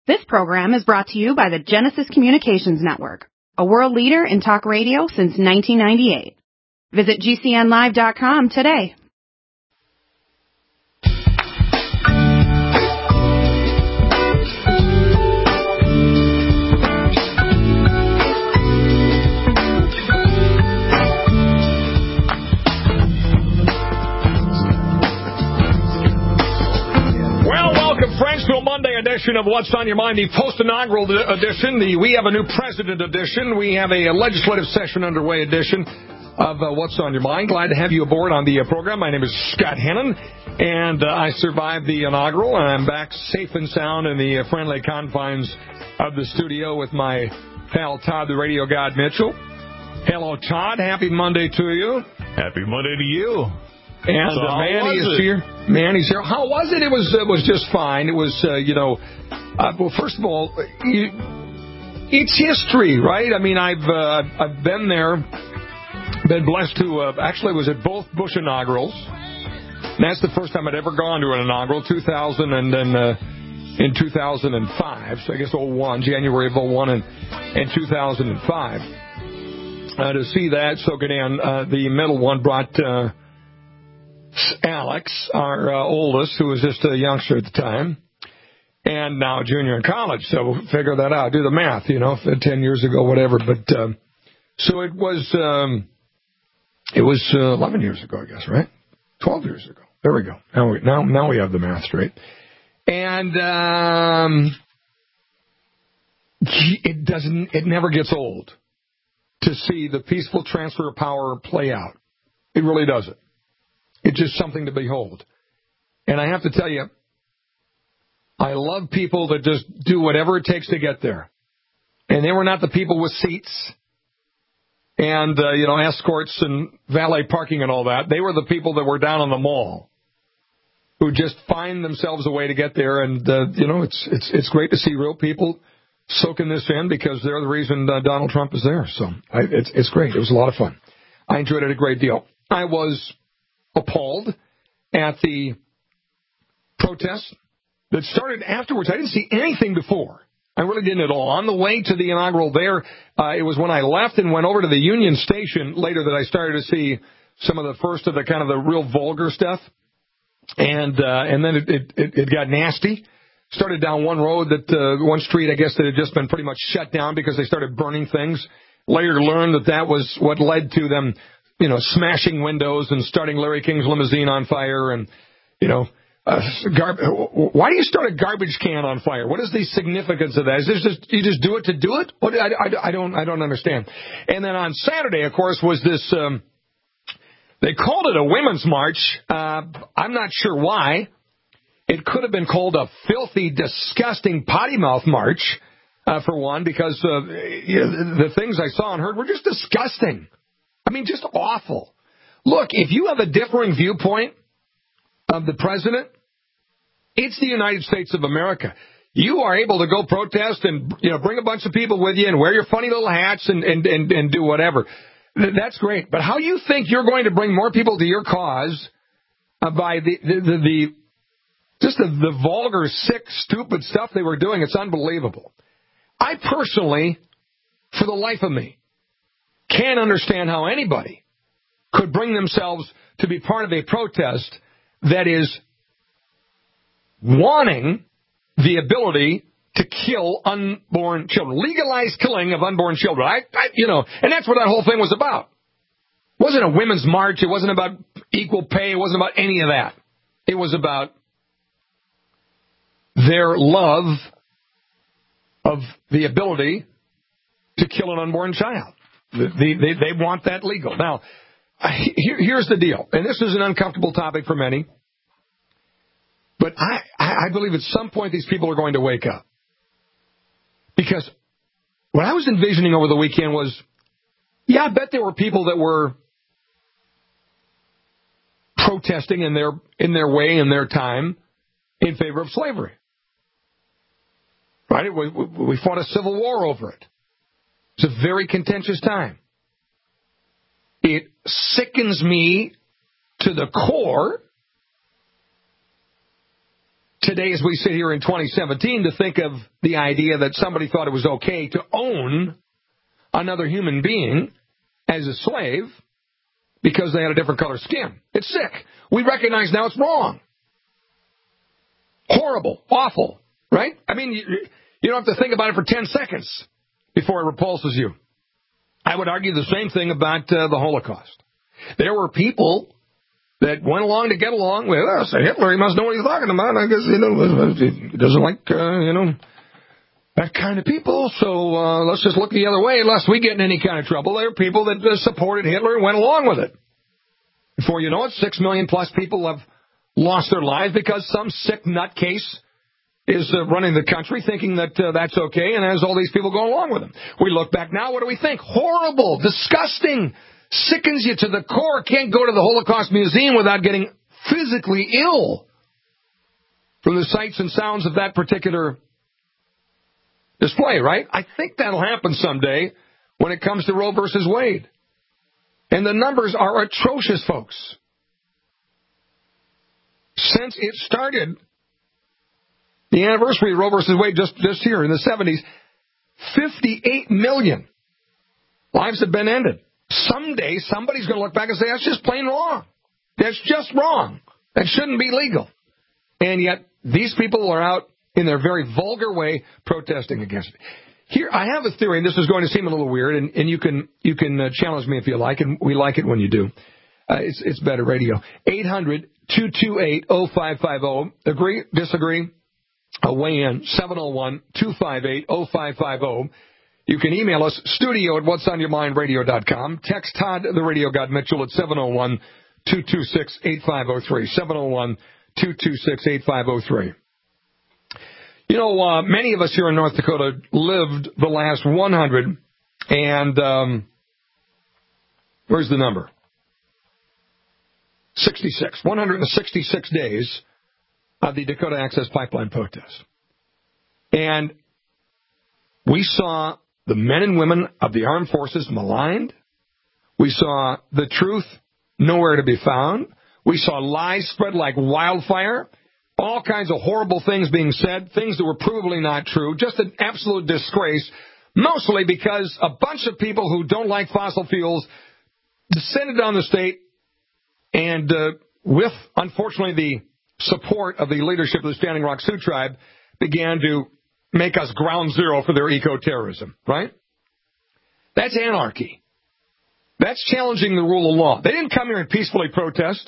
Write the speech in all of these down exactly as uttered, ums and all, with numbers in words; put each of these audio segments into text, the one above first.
This program is brought to you by the Genesis Communications Network, a world leader in talk radio since nineteen ninety-eight. Visit G C N live dot com today. Friends, to a Monday edition of What's on Your Mind, the post-inaugural edition, the We Have a New President edition, we have a legislative session underway edition of uh, What's on Your Mind. Glad to have you aboard on the uh, program. My name is Scott Hennon, and uh, I survived the inaugural, and I'm back safe and sound in the uh, friendly confines of the studio with my pal Todd, the radio god Mitchell. Hello, Todd. Happy Monday to you. Happy Monday to you. And so uh, Manny is it? here. Manny's here. How was it? It was it was just fine. It was, uh, you know, uh, well, first of all, you, it's history, right? I mean, I've uh, I've been there, been blessed to, uh, actually, was at both Bush inaugurals. And that's the first time I'd ever gone to an inaugural, two thousand and then uh, in two thousand five, so I guess oh one, January of oh one and, and two thousand five. Uh, to see that, soak it in. Uh, the middle one brought... Uh, Alex, our uh, oldest, who was just a youngster at the time, and now a junior in college. So figure that out. Do the math, you know, ten years ago, whatever. But um, so it was. Um, it was uh, eleven years ago, I guess, right? Twelve years ago. There we go. Now we now now we have the math straight. And um, it doesn't. It never gets old to see the peaceful transfer of power play out. It really doesn't. It's just something to behold. And I have to tell you, I love people that just do whatever it takes to get there. And they were not the people with seats and, uh, you know, escorts and valet parking and all that. They were the people that were down on the mall who just find themselves a way to get there. And, uh, you know, it's it's it's great to see real people soaking this in because they're the reason uh, Donald Trump is there. So I, it's, it's great. It was a lot of fun. I enjoyed it a great deal. I was appalled at the protest that started afterwards. I didn't see anything before. I really didn't at all. On the way to the inaugural there, uh, it was when I left and went over to the Union Station later that I started to see some of the first of the kind of the real vulgar stuff. And uh, and then it, it, it got nasty. Started down one road, that uh, one street, I guess, that had just been pretty much shut down because they started burning things. Later learned that that was what led to them, you know, smashing windows and starting Larry King's limousine on fire and, you know, uh, gar- why do you start a garbage can on fire? What is the significance of that? Is this just, you just do it to do it? What, I, I, I don't, I don't understand. And then on Saturday, of course, was this, um, they called it a women's march. Uh, I'm not sure why. It could have been called a filthy, disgusting potty mouth march, uh, for one, because, uh, you know, the things I saw and heard were just disgusting. I mean, just awful. Look, if you have a differing viewpoint of the president, it's the United States of America. You are able to go protest and, you know, bring a bunch of people with you and wear your funny little hats and, and, and, and do whatever. That's great. But how you think you're going to bring more people to your cause uh, by the, the, the, the just the, the vulgar, sick, stupid stuff they were doing, it's unbelievable. I personally, for the life of me, can't understand how anybody could bring themselves to be part of a protest that is wanting the ability to kill unborn children, legalized killing of unborn children. I, I, you know, and that's what that whole thing was about. It wasn't a women's march. It wasn't about equal pay. It wasn't about any of that. It was about their love of the ability to kill an unborn child. They, they, they want that legal. Now, here, here's the deal, and this is an uncomfortable topic for many, but I, I believe at some point these people are going to wake up. Because what I was envisioning over the weekend was, yeah, I bet there were people that were protesting in their in their way, in their time, in favor of slavery. Right? We, we fought a civil war over it. It's a very contentious time. It sickens me to the core today as we sit here in twenty seventeen to think of the idea that somebody thought it was okay to own another human being as a slave because they had a different color skin. It's sick. We recognize now it's wrong. Horrible. Awful. Right? I mean, you, you don't have to think about it for ten seconds before it repulses you. I would argue the same thing about uh, the Holocaust. There were people that went along to get along with us. Hitler, he must know what he's talking about. I guess, you know, he doesn't like, uh, you know, that kind of people. So uh, let's just look the other way lest we get in any kind of trouble. There are people that uh, supported Hitler and went along with it. Before you know it, six million plus people have lost their lives because some sick nutcase is uh, running the country thinking that uh, that's okay and has all these people go along with him. We look back now, what do we think? Horrible, disgusting, sickens you to the core. Can't go to the Holocaust Museum without getting physically ill from the sights and sounds of that particular display, right? I think that'll happen someday when it comes to Roe versus Wade. And the numbers are atrocious, folks. Since it started, the anniversary of Roe versus Wade just, just here in the seventies, fifty-eight million lives have been ended. Someday, somebody's going to look back and say, that's just plain wrong. That's just wrong. That shouldn't be legal. And yet, these people are out in their very vulgar way protesting against it. Here, I have a theory, and this is going to seem a little weird, and, and you can you can uh, challenge me if you like, and we like it when you do. Uh, it's, it's better radio. eight hundred, two two eight, oh five five oh. Agree? Disagree? Uh, weigh in. seven oh one, two five eight, oh five five oh. You can email us, studio at what's on your mind radio dot com. Text Todd, the Radio God Mitchell, at seven oh one, two two six, eight five oh three. seven oh one, two two six, eight five oh three. You know, uh, many of us here in North Dakota lived the last one hundred and, um, where's the number? sixty-six. one hundred sixty-six days of the Dakota Access Pipeline protest. And we saw the men and women of the armed forces maligned. We saw the truth nowhere to be found. We saw lies spread like wildfire. All kinds of horrible things being said, things that were provably not true. Just an absolute disgrace, mostly because a bunch of people who don't like fossil fuels descended on the state and uh, with, unfortunately, the support of the leadership of the Standing Rock Sioux Tribe, began to make us ground zero for their eco-terrorism, right? That's anarchy. That's challenging the rule of law. They didn't come here and peacefully protest.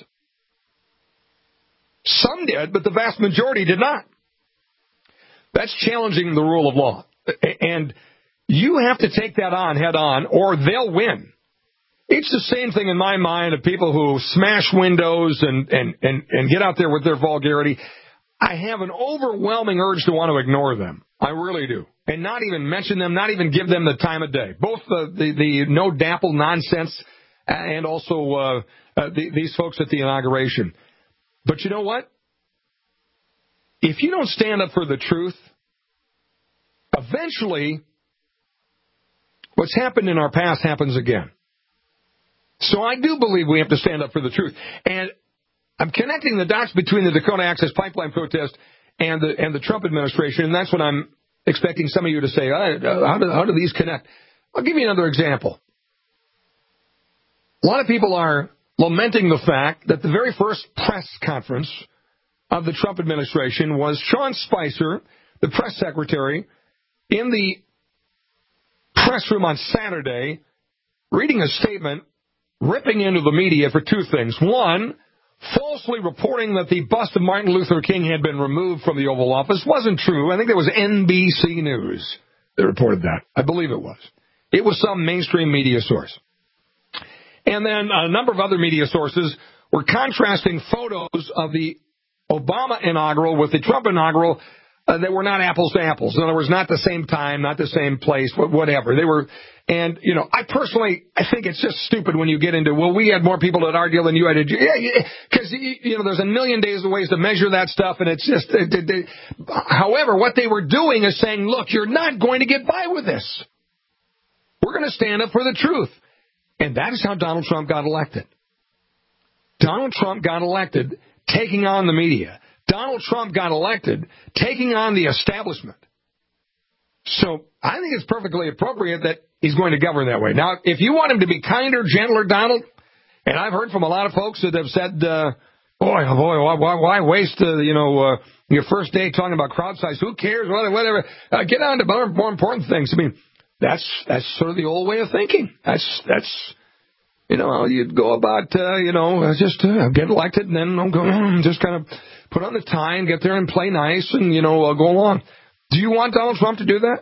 Some did, but the vast majority did not. That's challenging the rule of law. And you have to take that on head on, or they'll win. It's the same thing in my mind of people who smash windows and, and, and, and get out there with their vulgarity. I have an overwhelming urge to want to ignore them. I really do. And not even mention them, not even give them the time of day. Both the, the, the no dapple nonsense and also uh, uh, the, these folks at the inauguration. But you know what? If you don't stand up for the truth, eventually what's happened in our past happens again. So I do believe we have to stand up for the truth. And I'm connecting the dots between the Dakota Access Pipeline protest and the and the Trump administration, and that's what I'm expecting some of you to say. How do, how do these connect? I'll give you another example. A lot of people are lamenting the fact that the very first press conference of the Trump administration was Sean Spicer, the press secretary, in the press room on Saturday, reading a statement, ripping into the media for two things. One, falsely reporting that the bust of Martin Luther King had been removed from the Oval Office. Wasn't true. I think it was N B C News that reported that. I believe it was. It was some mainstream media source. And then a number of other media sources were contrasting photos of the Obama inaugural with the Trump inaugural uh, that were not apples to apples. In other words, not the same time, not the same place, whatever. They were, and, you know, I personally, I think it's just stupid when you get into, well, we had more people at our deal than you had. Yeah, because, you know, there's a million days of ways to measure that stuff, and it's just, it, it, it, however, what they were doing is saying, look, you're not going to get by with this. We're going to stand up for the truth. And that is how Donald Trump got elected. Donald Trump got elected taking on the media. Donald Trump got elected, taking on the establishment. So I think it's perfectly appropriate that he's going to govern that way. Now, if you want him to be kinder, gentler, Donald, and I've heard from a lot of folks that have said, uh, boy, oh boy, why, why waste, uh, you know, uh, your first day talking about crowd size? Who cares? Whatever. whatever. Uh, get on to more, more important things. I mean, that's that's sort of the old way of thinking. That's that's. You know, you'd go about, uh, you know, just uh, get elected and then I'll go, just kind of put on the tie and get there and play nice and, you know, uh, go along. Do you want Donald Trump to do that?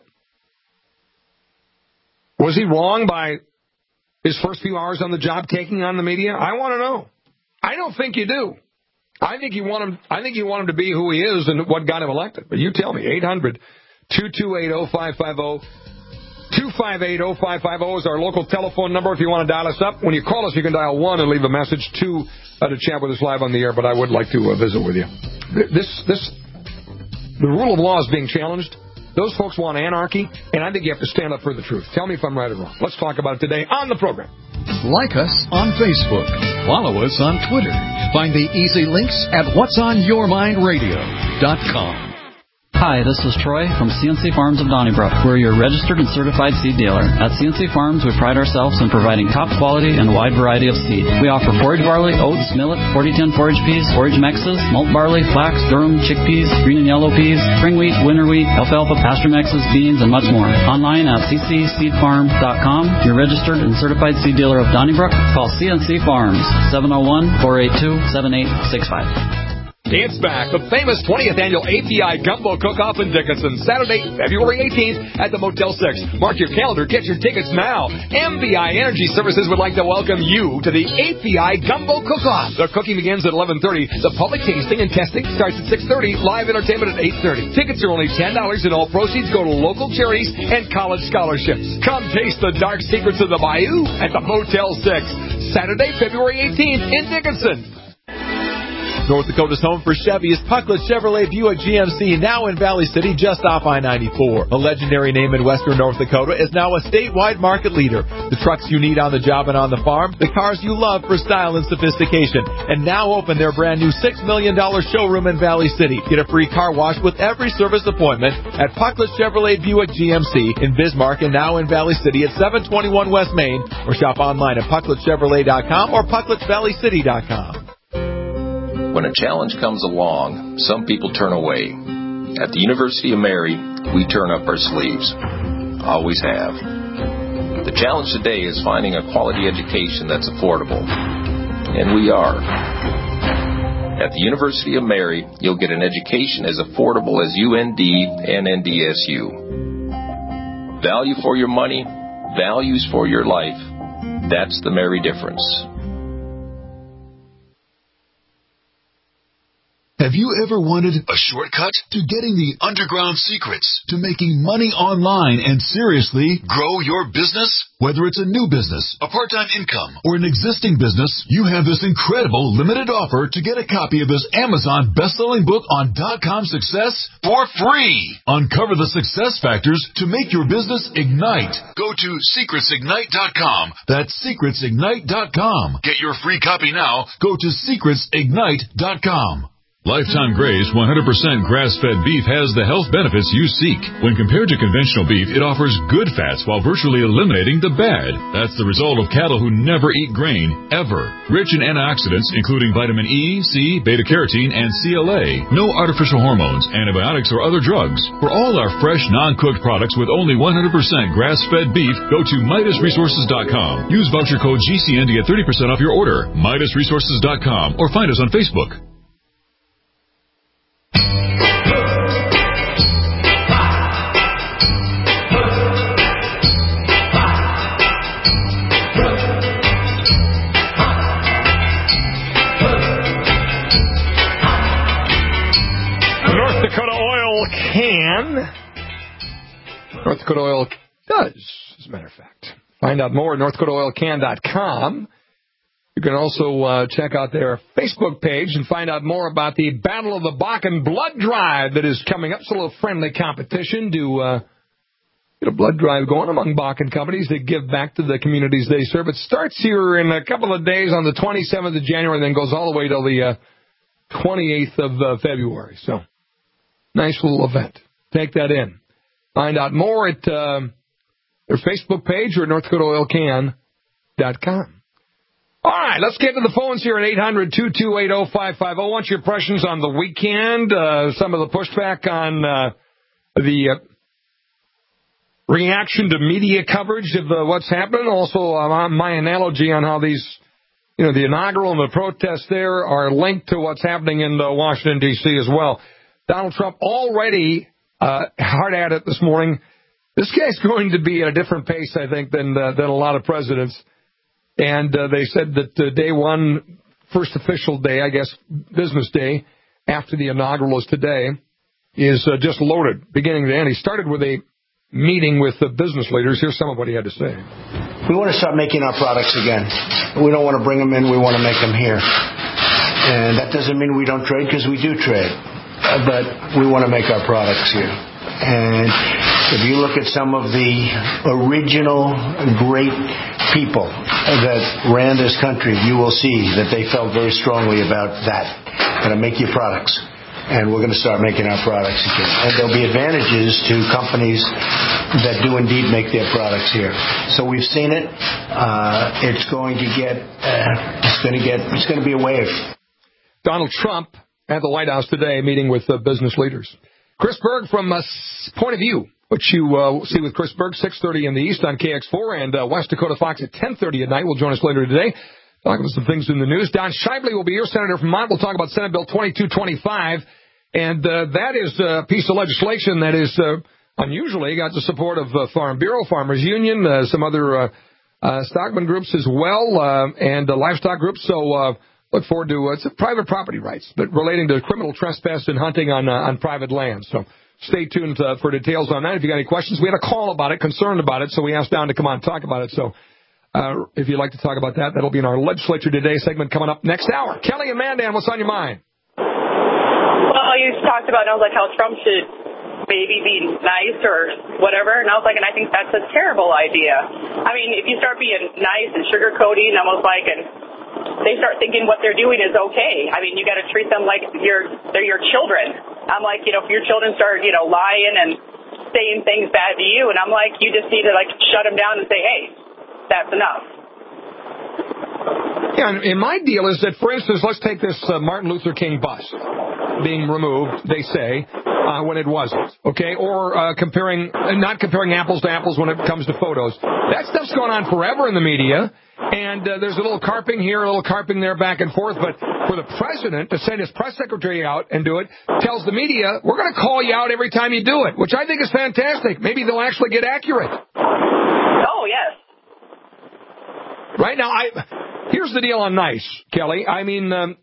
Was he wrong by his first few hours on the job taking on the media? I want to know. I don't think you do. I think you want him. I think you want him to be who he is and what got him elected. But you tell me. eight hundred, two two eight, oh five five oh. two five eight, oh five five oh is our local telephone number if you want to dial us up. When you call us, you can dial one and leave a message, two uh, to chat with us live on the air, but I would like to uh, visit with you. This, this, the rule of law is being challenged. Those folks want anarchy, and I think you have to stand up for the truth. Tell me if I'm right or wrong. Let's talk about it today on the program. Like us on Facebook. Follow us on Twitter. Find the easy links at whats on your mind radio dot com. Hi, this is Troy from C N C Farms of Donnybrook. We're your registered and certified seed dealer. At C N C Farms, we pride ourselves in providing top quality and a wide variety of seed. We offer forage barley, oats, millet, forty ten forage peas, forage mixes, malt barley, flax, durum, chickpeas, green and yellow peas, spring wheat, winter wheat, alfalfa, pasture mixes, beans, and much more. Online at c c seed farm dot com. Your registered and certified seed dealer of Donnybrook. Call C N C Farms, seven oh one, four eight two, seven eight six five. It's back, the famous twentieth Annual A P I Gumbo Cook-Off in Dickinson, Saturday, February eighteenth at the Motel six. Mark your calendar, get your tickets now. M V I Energy Services would like to welcome you to the A P I Gumbo Cook-Off. The cooking begins at eleven thirty. The public tasting and testing starts at six thirty. Live entertainment at eight thirty. Tickets are only ten dollars and all proceeds go to local charities and college scholarships. Come taste the dark secrets of the Bayou at the Motel six. Saturday, February eighteenth in Dickinson. North Dakota's home for Chevy is Pucklet Chevrolet Buick G M C, now in Valley City, just off I ninety-four. A legendary name in western North Dakota is now a statewide market leader. The trucks you need on the job and on the farm, the cars you love for style and sophistication. And now open their brand new six million dollars showroom in Valley City. Get a free car wash with every service appointment at Pucklet Chevrolet Buick G M C in Bismarck and now in Valley City at seven twenty-one West Main, or shop online at pucklet chevrolet dot com or pucklet valley city dot com. When a challenge comes along, some people turn away. At the University of Mary, we turn up our sleeves. Always have. The challenge today is finding a quality education that's affordable. And we are. At the University of Mary, you'll get an education as affordable as U N D and N D S U. Value for your money, values for your life. That's the Mary difference. Have you ever wanted a shortcut to getting the underground secrets to making money online and seriously grow your business? Whether it's a new business, a part-time income, or an existing business, you have this incredible limited offer to get a copy of this Amazon best-selling book on dot-com success for free. Uncover the success factors to make your business ignite. Go to secrets ignite dot com. That's secrets ignite dot com. Get your free copy now. Go to secrets ignite dot com. Lifetime Graze one hundred percent grass-fed beef has the health benefits you seek. When compared to conventional beef, it offers good fats while virtually eliminating the bad. That's the result of cattle who never eat grain, ever. Rich in antioxidants, including vitamin E, C, beta-carotene, and C L A. No artificial hormones, antibiotics, or other drugs. For all our fresh, non-cooked products with only one hundred percent grass-fed beef, go to Midas Resources dot com. Use voucher code G C N to get thirty percent off your order. Midas Resources dot com, or find us on Facebook. Can. North Dakota Oil does, as a matter of fact. Find out more at north dakota oil can dot com. You can also uh, check out their Facebook page and find out more about the Battle of the Bakken blood drive that is coming up. It's a little friendly competition to uh, get a blood drive going among Bakken companies that give back to the communities they serve. It starts here in a couple of days on the twenty-seventh of January and then goes all the way till the uh, twenty-eighth of uh, February. So, nice little event. Take that in. Find out more at uh, their Facebook page or north dakota oil can dot com. All right, let's get to the phones here at eight hundred, two two eight, oh five five oh. What's your impressions on the weekend? Uh, some of the pushback on uh, the uh, reaction to media coverage of uh, what's happening. Also, uh, my analogy on how these, you know, the inaugural and the protests there are linked to what's happening in uh, Washington, D C as well. Donald Trump already uh, hard at it this morning. This guy's going to be at a different pace, I think, than uh, than a lot of presidents. And uh, they said that uh, day one, first official day, I guess, business day, after the inaugural is today, is uh, just loaded, beginning to end. He started with a meeting with the business leaders. Here's some of what he had to say. We want to start making our products again. We don't want to bring them in. We want to make them here. And that doesn't mean we don't trade, because we do trade. Uh, but we want to make our products here. And if you look at some of the original great people that ran this country, you will see that they felt very strongly about that. Going to make your products. And we're going to start making our products again. And there'll be advantages to companies that do indeed make their products here. So we've seen it. Uh, it's going to get, uh, it's going to get, it's going to be a wave. Donald Trump at the White House today meeting with uh, business leaders. Chris Berg from uh, Point of View, which you uh, see with Chris Berg, six thirty in the East on K X four, and uh, West Dakota Fox at ten thirty at night. Will join us later today. Talking about some things in the news. Don Shively will be here, Senator from Mont. We'll talk about Senate Bill twenty-two twenty-five, and uh, that is a piece of legislation that is uh, unusually got the support of uh, Farm Bureau, Farmers Union, uh, some other uh, uh, stockman groups as well, uh, and uh, livestock groups. So uh, look forward to uh, it's private property rights, but relating to criminal trespass and hunting on uh, on private land. So stay tuned uh, for details on that. If you got any questions, we had a call about it, concerned about it, so we asked Don to come on and talk about it. So. Uh, if you'd like to talk about that, that'll be in our Legislature Today segment coming up next hour. Kelly and Mandan, what's on your mind? Well, you talked about, I was like, how Trump should maybe be nice or whatever, and I was like, and I think that's a terrible idea. I mean, if you start being nice and sugarcoating, almost like, and they start thinking what they're doing is okay. I mean, you got to treat them like you're, they're your children. I'm like, you know, if your children start, you know, lying and saying things bad to you, and I'm like, you just need to, like, shut them down and say, hey, that's enough. Yeah, and my deal is that, for instance, let's take this uh, Martin Luther King bust being removed, they say, uh, when it wasn't, okay? Or uh, comparing, uh, not comparing apples to apples when it comes to photos. That stuff's going on forever in the media, and uh, there's a little carping here, a little carping there, back and forth. But for the president to send his press secretary out and do it, tells the media, we're going to call you out every time you do it, which I think is fantastic. Maybe they'll actually get accurate. Oh, yes. Right now, I here's the deal on nice, Kelly. I mean, um,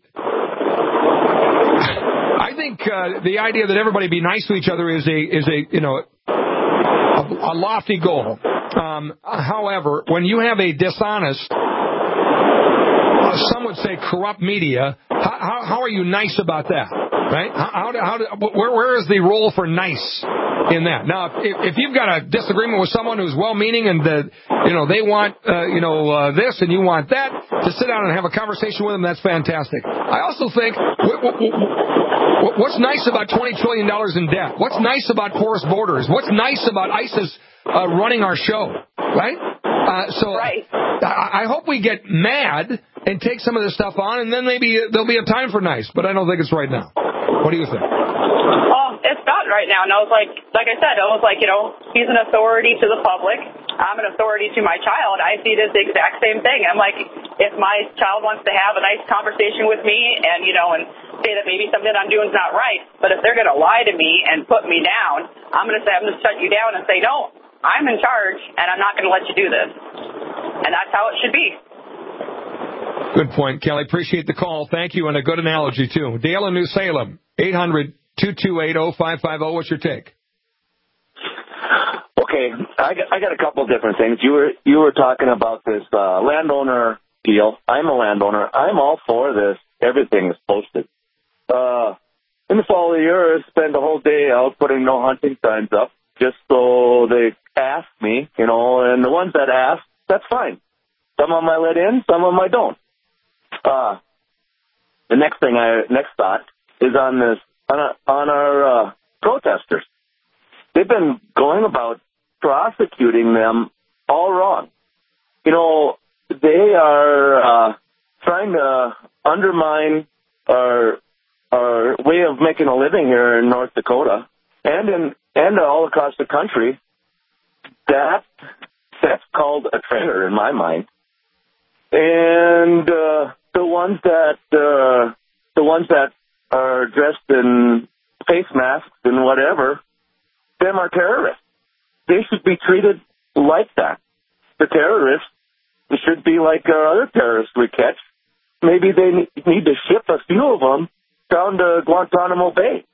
I think uh, the idea that everybody be nice to each other is a is a you know a, a lofty goal. Um, however, when you have a dishonest, uh, some would say corrupt media, how, how, how are you nice about that? Right? How, how, how do, where where is the role for nice in that? Now, if, if you've got a disagreement with someone who's well-meaning and uh, you know they want uh, you know uh, this and you want that, to sit down and have a conversation with them, that's fantastic. I also think w- w- w- what's nice about twenty trillion dollars in debt? What's nice about porous borders? What's nice about ISIS uh, running our show? Right? Uh, so right. I, I hope we get mad and take some of this stuff on, and then maybe there'll be a time for nice. But I don't think it's right now. What do you think? Well, it's not right now. And I was like, like I said, I was like, you know, he's an authority to the public. I'm an authority to my child. I see it as the exact same thing. I'm like, if my child wants to have a nice conversation with me and, you know, and say that maybe something I'm doing is not right, but if they're going to lie to me and put me down, I'm going to say, I'm going to shut you down and say, no, I'm in charge and I'm not going to let you do this. And that's how it should be. Good point, Kelly. Appreciate the call. Thank you, and a good analogy, too. Dale in New Salem, eight hundred, two two eight, oh five five oh. What's your take? Okay, I got, I got a couple different things. You were you were talking about this uh, landowner deal. I'm a landowner. I'm all for this. Everything is posted. Uh, in the fall of the year, I spend the whole day out putting no hunting signs up just so they ask me, you know, and the ones that ask, that's fine. Some of them I let in, some of them I don't. Uh, the next thing I next thought is on this on, a, on our uh, protesters. They've been going about prosecuting them all wrong. You know, they are uh, trying to undermine our our way of making a living here in North Dakota and in and all across the country. That that's called a traitor in my mind. And uh, the ones that uh, the ones that are dressed in face masks and whatever, them are terrorists. They should be treated like that. The terrorists should be like our other terrorists we catch. Maybe they need to ship a few of them down to Guantanamo Bay.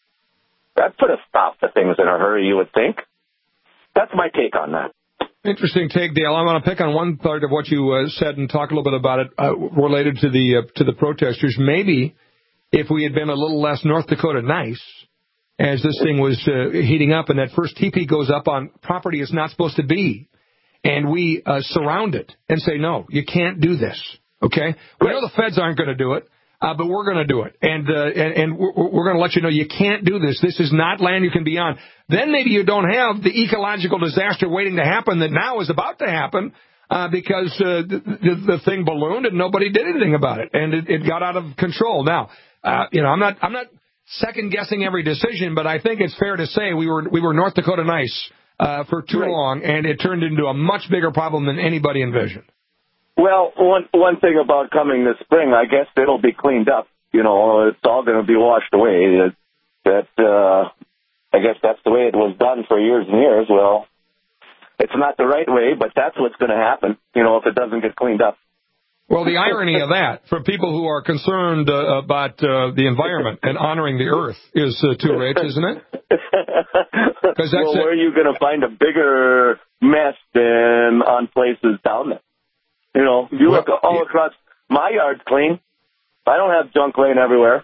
That put a stop to things in a hurry, you would think. That's my take on that. Interesting take, Dale. I want to pick on one part of what you uh, said and talk a little bit about it uh, related to the uh, to the protesters. Maybe if we had been a little less North Dakota nice, as this thing was uh, heating up, and that first teepee goes up on property it's not supposed to be, and we uh, surround it and say, no, you can't do this, okay? We know the feds aren't going to do it, uh, but we're going to do it, and, uh, and, and we're, we're going to let you know you can't do this. This is not land you can be on. Then maybe you don't have the ecological disaster waiting to happen that now is about to happen uh, because uh, the, the, the thing ballooned and nobody did anything about it, and it, it got out of control. Now, uh, you know, I'm not I'm not second-guessing every decision, but I think it's fair to say we were we were North Dakota nice uh, for too right. long, and it turned into a much bigger problem than anybody envisioned. Well, one one thing about coming this spring, I guess it'll be cleaned up. You know, it's all going to be washed away. It, that uh, I guess that's the way it was done for years and years. Well, it's not the right way, but that's what's going to happen, you know, if it doesn't get cleaned up. Well, the irony of that, for people who are concerned uh, about uh, the environment and honoring the earth, is uh, too rich, isn't it? That's well, where are you going to find a bigger mess than on places down there? You know, you look well, all across, my yard's clean. I don't have junk laying everywhere.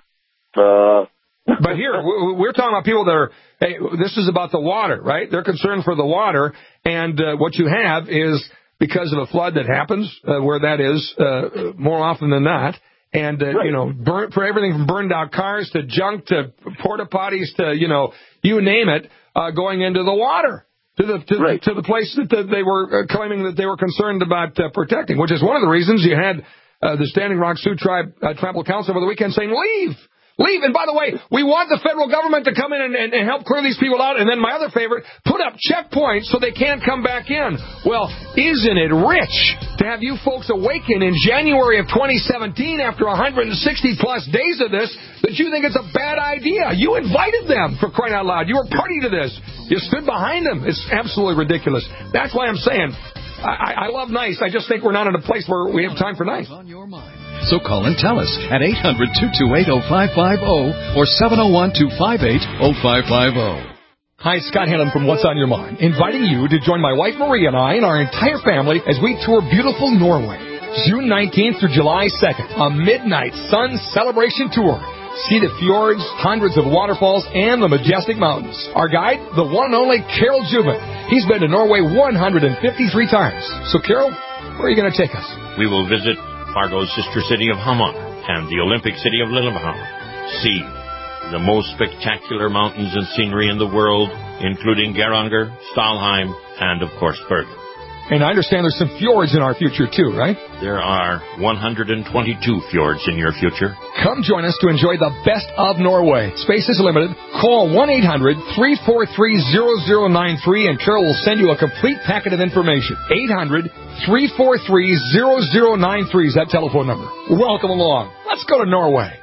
Uh, but here, we're talking about people that are, hey, this is about the water, right? They're concerned for the water, and uh, what you have is, because of a flood that happens, uh, where that is, uh, more often than not, and, uh, right. you know, burn, for everything from burned out cars to junk to porta potties to, you know, you name it, uh, going into the water. To the to, right. to the place that the, they were claiming that they were concerned about uh, protecting, which is one of the reasons you had uh, the Standing Rock Sioux Tribe uh, Tribal Council over the weekend saying, leave, leave. And by the way, we want the federal government to come in and, and, and help clear these people out. And then my other favorite, put up checkpoints so they can't come back in. Well, isn't it rich to have you folks awaken in January of twenty seventeen after one hundred sixty plus days of this that you think it's a bad idea? You invited them, for crying out loud. You were party to this. You stood behind them. It's absolutely ridiculous. That's why I'm saying I, I love nice. I just think we're not in a place where we have time for nice. On your mind. So call and tell us at eight hundred, two two eight, oh five five oh or seven oh one, two five eight, oh five five oh. Hi, Scott Hannon from What's on Your Mind, inviting you to join my wife Maria and I and our entire family as we tour beautiful Norway. June nineteenth through July second, a midnight sun celebration tour. See the fjords, hundreds of waterfalls, and the majestic mountains. Our guide, the one and only Carol Jubin. He's been to Norway one hundred fifty-three times. So, Carol, where are you going to take us? We will visit Fargo's sister city of Hamar and the Olympic city of Lillehammer. See the most spectacular mountains and scenery in the world, including Geiranger, Stalheim, and, of course, Bergen. And I understand there's some fjords in our future, too, right? There are one hundred twenty-two fjords in your future. Come join us to enjoy the best of Norway. Space is limited. Call one eight hundred, three four three, zero zero nine three, and Carol will send you a complete packet of information. eight hundred, three four three, zero zero nine three is that telephone number. Welcome along. Let's go to Norway.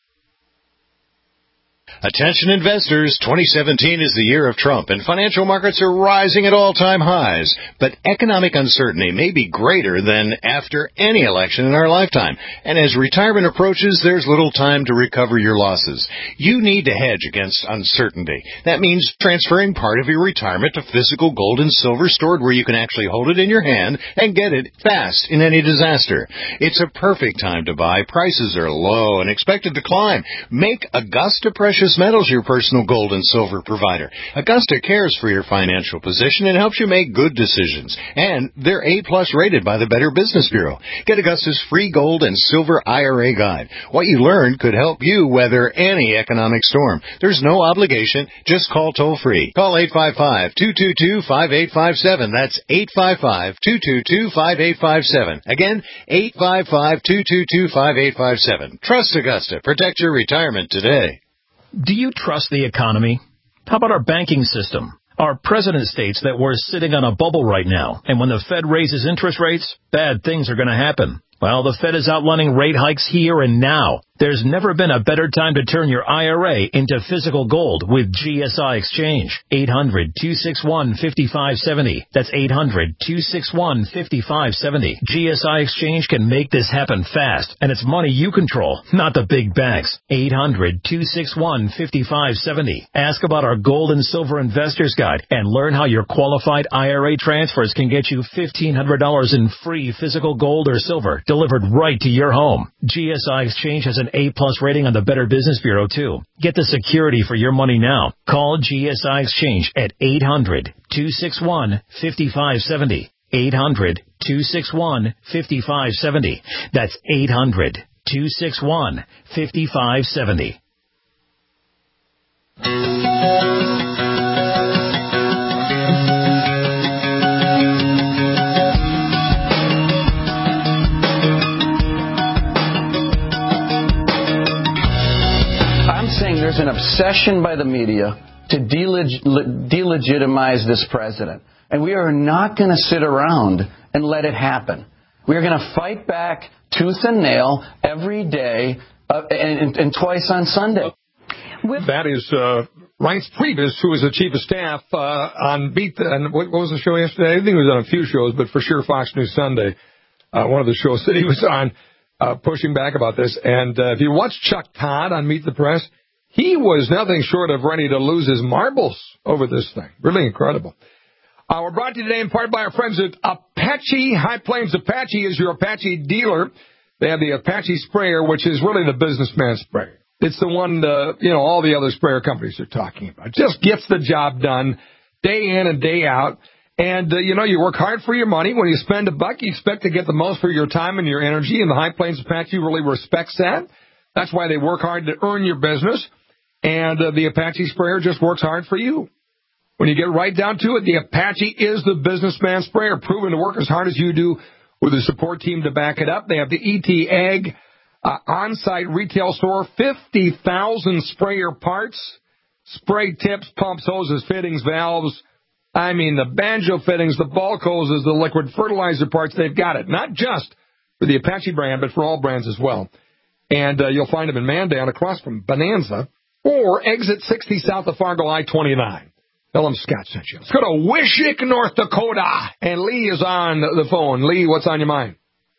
Attention investors, twenty seventeen is the year of Trump, and financial markets are rising at all-time highs. But economic uncertainty may be greater than after any election in our lifetime. And as retirement approaches, there's little time to recover your losses. You need to hedge against uncertainty. That means transferring part of your retirement to physical gold and silver stored where you can actually hold it in your hand and get it fast in any disaster. It's a perfect time to buy. Prices are low and expected to climb. Make Augusta Precious Precious Metals, your personal gold and silver provider. Augusta cares for your financial position and helps you make good decisions. And they're A-plus rated by the Better Business Bureau. Get Augusta's free gold and silver I R A guide. What you learned could help you weather any economic storm. There's no obligation. Just call toll-free. Call eight five five, two two two, five eight five seven. That's eight five five, two two two, five eight five seven. Again, eight five five, two two two, five eight five seven. Trust Augusta. Protect your retirement today. Do you trust the economy? How about our banking system? Our president states that we're sitting on a bubble right now, and when the Fed raises interest rates, bad things are going to happen. Well, the Fed is outlining rate hikes here and now. There's never been a better time to turn your I R A into physical gold with G S I Exchange. eight hundred, two six one, five five seven zero. That's eight hundred, two six one, five five seven zero. G S I Exchange can make this happen fast, and it's money you control, not the big banks. eight hundred, two six one, five five seven zero. Ask about our Gold and Silver Investors Guide and learn how your qualified I R A transfers can get you fifteen hundred dollars in free physical gold or silver delivered right to your home. G S I Exchange has an A-plus rating on the Better Business Bureau, too. Get the security for your money now. Call G S I Exchange at eight hundred, two six one, five five seven zero. eight hundred, two six one, five five seven zero. That's eight hundred, two six one, five five seven zero. There's an obsession by the media to deleg- delegitimize this president. And we are not going to sit around and let it happen. We are going to fight back tooth and nail every day uh, and, and twice on Sunday. That is uh, Reince Priebus, who is the chief of staff uh, on Beat. The, and what, what was the show yesterday? I think he was on a few shows, but for sure Fox News Sunday, uh, one of the shows that he was on, uh, pushing back about this. And uh, if you watch Chuck Todd on Meet the Press, he was nothing short of ready to lose his marbles over this thing. Really incredible. Uh, we're brought to you today in part by our friends at Apache. High Plains Apache is your Apache dealer. They have the Apache sprayer, which is really the businessman sprayer. It's the one, uh, you know, all the other sprayer companies are talking about. Just gets the job done day in and day out. And, uh, you know, you work hard for your money. When you spend a buck, you expect to get the most for your time and your energy. And the High Plains Apache really respects that. That's why they work hard to earn your business. And uh, the Apache sprayer just works hard for you. When you get right down to it, the Apache is the businessman sprayer, proven to work as hard as you do with a support team to back it up. They have the E T Ag uh, on-site retail store, fifty thousand sprayer parts, spray tips, pumps, hoses, fittings, valves. I mean, the banjo fittings, the bulk hoses, the liquid fertilizer parts, they've got it. Not just for the Apache brand, but for all brands as well. And uh, you'll find them in Mandan across from Bonanza. Or exit sixty south of Fargo I twenty-nine. Tell them Scott sent you. Let's go to Wishick, North Dakota. And Lee is on the phone. Lee, what's on your mind?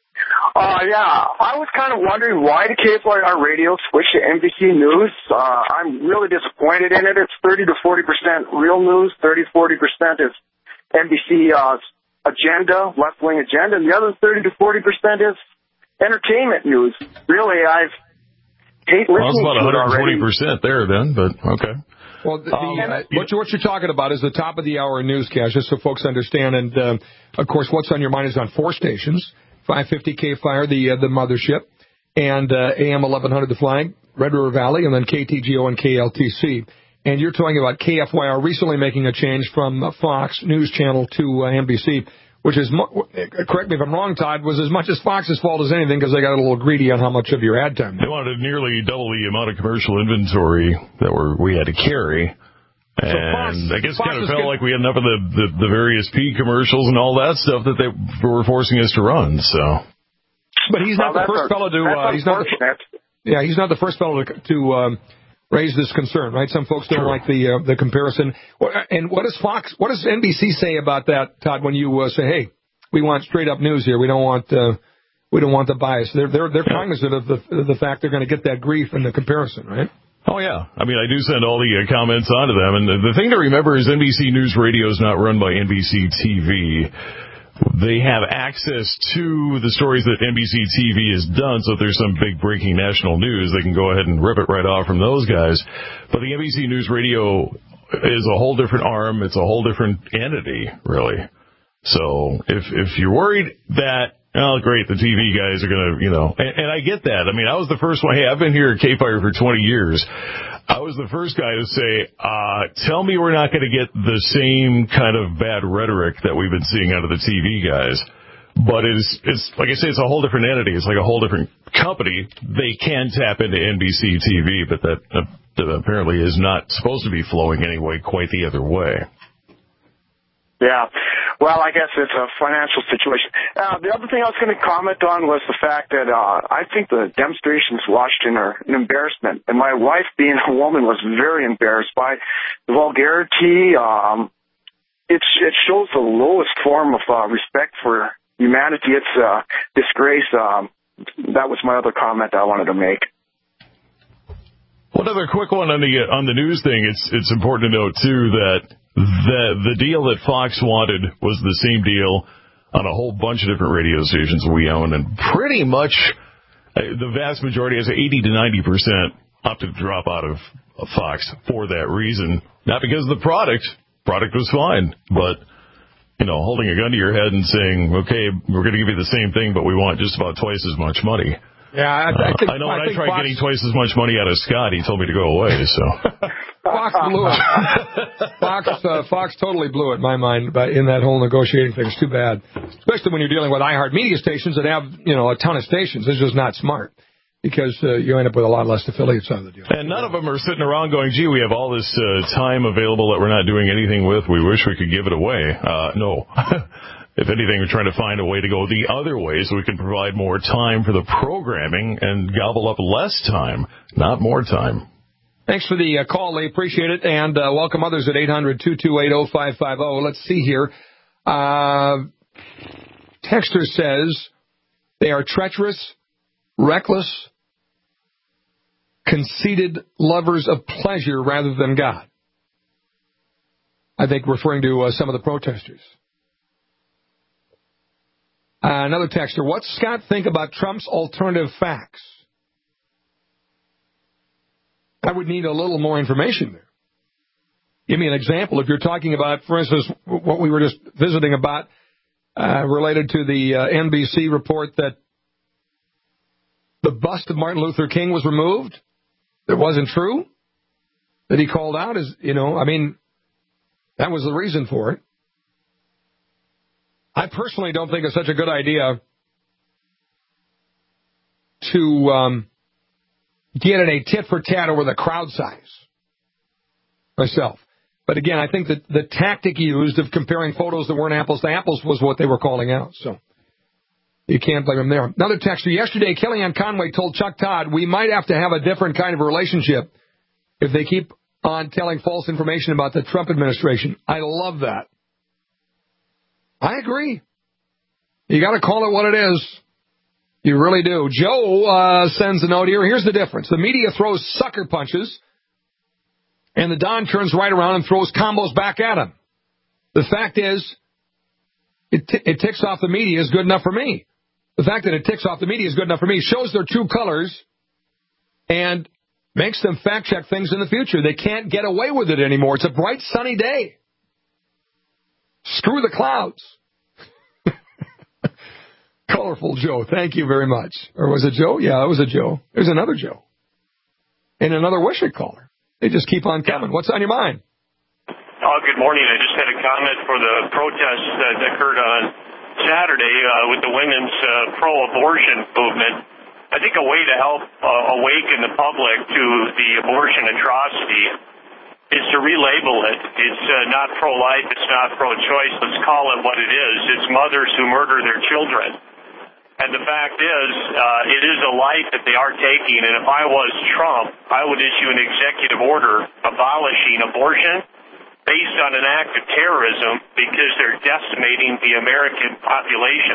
Uh, yeah, I was kind of wondering why the K F Y R radio switched to N B C News. Uh, I'm really disappointed in it. It's thirty to forty percent real news, thirty to forty percent is N B C uh, agenda, left-wing agenda, and the other thirty to forty percent is entertainment news. Really, I've hate listening well, it's about to one hundred twenty percent there then, but okay. Well, the, um, uh, what, you, what you're talking about is the top of the hour newscast, just so folks understand. And, uh, of course, what's on your mind is on four stations, five fifty K F I R, the, uh, the mothership, and uh, A M eleven hundred, the flag, Red River Valley, and then K T G O and K L T C. And you're talking about K F Y R recently making a change from Fox News Channel to uh, N B C, which is, correct me if I'm wrong, Todd, was as much as Fox's fault as anything because they got a little greedy on how much of your ad time. They wanted nearly double the amount of commercial inventory that we're, we had to carry. And so Fox, I guess it kind of felt good. Like we had enough of the, the, the various P commercials and all that stuff that they were forcing us to run, so. But he's not well, the first fellow to, uh, he's not the, yeah, he's not the first fellow to, to um, raise this concern, right? Some folks don't True. like the uh, the comparison. And what does Fox, what does N B C say about that, Todd? When you uh, say, "Hey, we want straight up news here. We don't want uh, we don't want the bias." They're they're they're cognizant of the of the fact they're going to get that grief in the comparison, right? Oh yeah, I mean I do send all the uh, comments on to them, and the, the thing to remember is N B C News Radio is not run by N B C T V. they have access to the stories that N B C T V has done, so if there's some big breaking national news, they can go ahead and rip it right off from those guys. But the N B C News Radio is a whole different arm. It's a whole different entity, really. So if if you're worried that, oh, great, the T V guys are going to, you know, and, and I get that. I mean, I was the first one. Hey, I've been here at K-Fire for twenty years. I was the first guy to say, uh, tell me we're not going to get the same kind of bad rhetoric that we've been seeing out of the T V guys. But it's, it's like I say, it's a whole different entity. It's like a whole different company. They can tap into N B C T V, but that, uh, that apparently is not supposed to be flowing anyway quite the other way. Yeah. Well, I guess it's a financial situation. Uh, the other thing I was going to comment on was the fact that uh, I think the demonstrations in Washington are an embarrassment. And my wife, being a woman, was very embarrassed by the vulgarity. Um, it's, it shows the lowest form of uh, respect for humanity. It's a disgrace. Um, that was my other comment I wanted to make. One other quick one on the on the news thing. It's it's important to note too that the the deal that Fox wanted was the same deal on a whole bunch of different radio stations we own, and pretty much uh, the vast majority, as eighty to ninety percent, opted to drop out of, of Fox for that reason. Not because of the product. Product was fine, but you know, holding a gun to your head and saying, okay, we're going to give you the same thing, but we want just about twice as much money. Yeah, I, I, think, uh, I know when I, I tried Fox, getting twice as much money out of Scott, he told me to go away, so. Fox blew it. Fox, uh, Fox totally blew it, in my mind, by, in that whole negotiating thing. It's too bad. Especially when you're dealing with iHeartMedia stations that have, you know, a ton of stations. It's just not smart. Because uh, you end up with a lot less affiliates out of the deal. And none of them are sitting around going, gee, we have all this uh, time available that we're not doing anything with. We wish we could give it away. Uh, no. If anything, we're trying to find a way to go the other way so we can provide more time for the programming and gobble up less time, not more time. Thanks for the uh, call, Lee. Appreciate it. And uh, welcome others at eight hundred, two two eight, oh five five oh. Let's see here. Uh, Texter says they are treacherous, reckless, conceited lovers of pleasure rather than God. I think referring to uh, some of the protesters. Uh, another texter, what's Scott think about Trump's alternative facts? I would need a little more information there. Give me an example. If you're talking about, for instance, what we were just visiting about uh, related to the uh, N B C report that the bust of Martin Luther King was removed, that wasn't true, that he called out, as you know, I mean, that was the reason for it. I personally don't think it's such a good idea to um, get in a tit-for-tat over the crowd size myself. But again, I think that the tactic used of comparing photos that weren't apples to apples was what they were calling out. So you can't blame them there. Another texter, yesterday, Kellyanne Conway told Chuck Todd, we might have to have a different kind of relationship if they keep on telling false information about the Trump administration. I love that. I agree. You got to call it what it is. You really do. Joe uh, sends a note here. Here's the difference. The media throws sucker punches, and the Don turns right around and throws combos back at him. The fact is, it, t- it ticks off the media is good enough for me. The fact that it ticks off the media is good enough for me. Shows their true colors and makes them fact-check things in the future. They can't get away with it anymore. It's a bright, sunny day. Screw the clouds. Colorful Joe, thank you very much. Or was it Joe? Yeah, it was a Joe. There's another Joe. And another Wishick caller. They just keep on coming. What's on your mind? Oh, good morning. I just had a comment for the protests that occurred on Saturday uh, with the women's uh, pro-abortion movement. I think a way to help uh, awaken the public to the abortion atrocity is to relabel it. It's uh, not pro-life. It's not pro-choice. Let's call it what it is. It's mothers who murder their children. And the fact is, uh, it is a life that they are taking. And if I was Trump, I would issue an executive order abolishing abortion based on an act of terrorism because they're decimating the American population.